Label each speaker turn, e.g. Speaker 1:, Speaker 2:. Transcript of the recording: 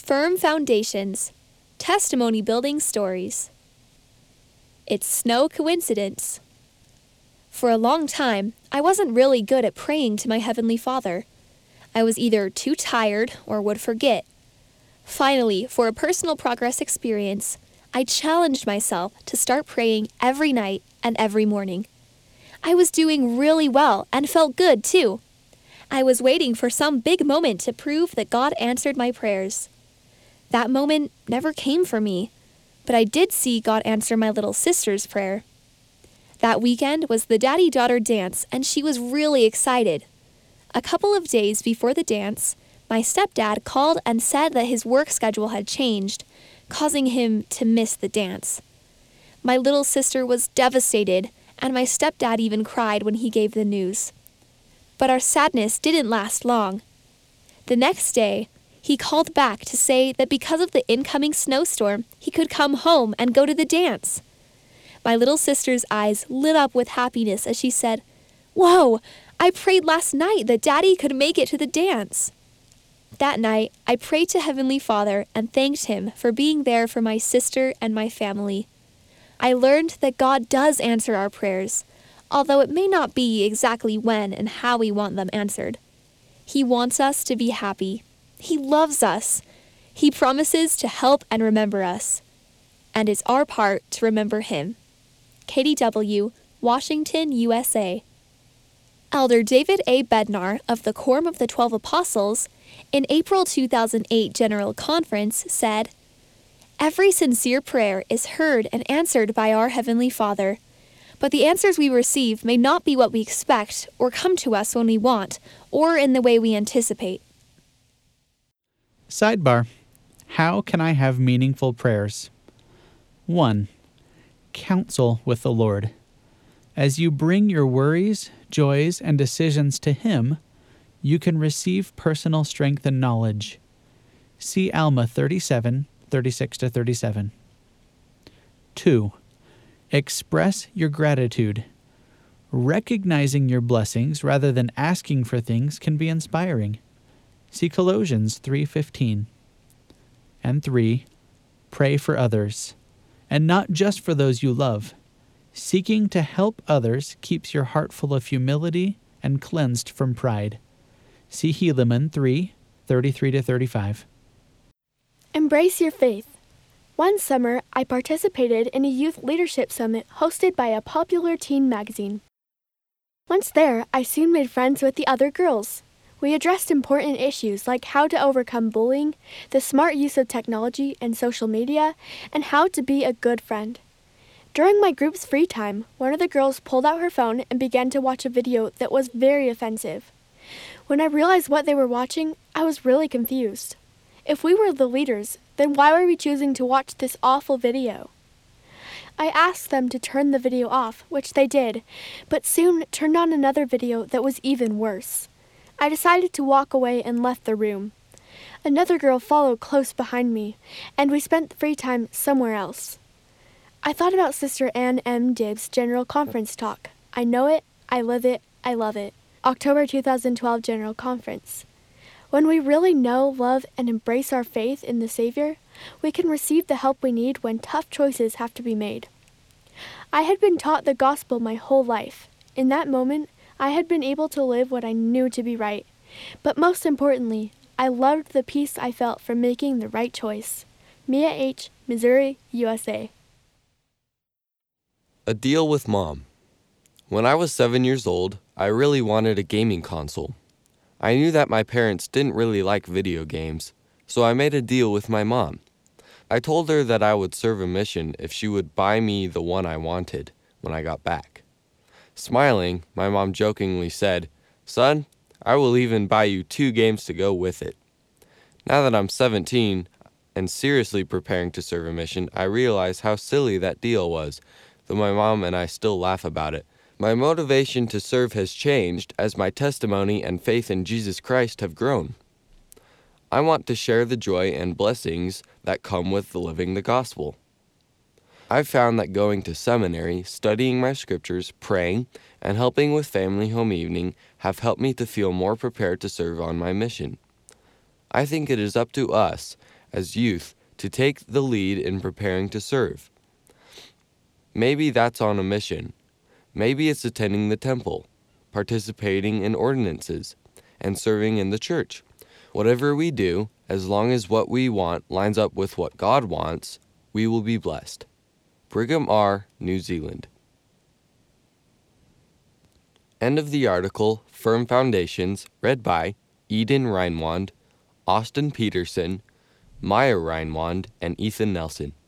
Speaker 1: Firm foundations. Testimony building stories. It's no coincidence. For a long time, I wasn't really good at praying to my Heavenly Father. I was either too tired or would forget. Finally, for a personal progress experience, I challenged myself to start praying every night and every morning. I was doing really well and felt good too. I was waiting for some big moment to prove that God answered my prayers. That moment never came for me, but I did see God answer my little sister's prayer. That weekend was the daddy-daughter dance, and she was really excited. A couple of days before the dance, my stepdad called and said that his work schedule had changed, causing him to miss the dance. My little sister was devastated, and my stepdad even cried when he gave the news. But our sadness didn't last long. The next day, he called back to say that because of the incoming snowstorm, he could come home and go to the dance. My little sister's eyes lit up with happiness as she said, "Whoa, I prayed last night that Daddy could make it to the dance." That night, I prayed to Heavenly Father and thanked Him for being there for my sister and my family. I learned that God does answer our prayers, although it may not be exactly when and how we want them answered. He wants us to be happy. He loves us. He promises to help and remember us. And it's our part to remember Him. KDW, Washington, USA. Elder David A. Bednar of the Quorum of the 12 Apostles, in April 2008 General Conference, said, "Every sincere prayer is heard and answered by our Heavenly Father, but the answers we receive may not be what we expect or come to us when we want or in the way we anticipate."
Speaker 2: Sidebar: how can I have meaningful prayers? 1. Counsel with the Lord. As you bring your worries, joys, and decisions to Him, you can receive personal strength and knowledge. See Alma 37, 36-37. 2. Express your gratitude. Recognizing your blessings rather than asking for things can be inspiring. See Colossians 3:15. And 3. Pray for others, and not just for those you love. Seeking to help others keeps your heart full of humility and cleansed from pride. See Helaman 3:33-35.
Speaker 3: Embrace your faith. One summer, I participated in a youth leadership summit hosted by a popular teen magazine. Once there, I soon made friends with the other girls. We addressed important issues like how to overcome bullying, the smart use of technology and social media, and how to be a good friend. During my group's free time, one of the girls pulled out her phone and began to watch a video that was very offensive. When I realized what they were watching, I was really confused. If we were the leaders, then why were we choosing to watch this awful video? I asked them to turn the video off, which they did, but soon turned on another video that was even worse. I decided to walk away and left the room. Another girl followed close behind me, and we spent the free time somewhere else. I thought about Sister Ann M. Dibbs' General Conference talk. I know it, I live it, I love it. October 2012 General Conference. When we really know, love, and embrace our faith in the Savior, we can receive the help we need when tough choices have to be made. I had been taught the gospel my whole life. In that moment, I had been able to live what I knew to be right. But most importantly, I loved the peace I felt from making the right choice. Mia H., Missouri, USA.
Speaker 4: A deal with Mom. When I was 7 years old, I really wanted a gaming console. I knew that my parents didn't really like video games, so I made a deal with my mom. I told her that I would serve a mission if she would buy me the one I wanted when I got back. Smiling, my mom jokingly said, "Son, I will even buy you 2 games to go with it." Now that I'm 17 and seriously preparing to serve a mission, I realize how silly that deal was, though my mom and I still laugh about it. My motivation to serve has changed as my testimony and faith in Jesus Christ have grown. I want to share the joy and blessings that come with living the gospel. I've found that going to seminary, studying my scriptures, praying, and helping with family home evening have helped me to feel more prepared to serve on my mission. I think it is up to us, as youth to take the lead in preparing to serve. Maybe that's on a mission. Maybe it's attending the temple, participating in ordinances, and serving in the church. Whatever we do, as long as what we want lines up with what God wants, we will be blessed. Brigham R., New Zealand. End of the article, Firm Foundations, read by Eden Reinwand, Austin Peterson, Maya Reinwand, and Ethan Nelson.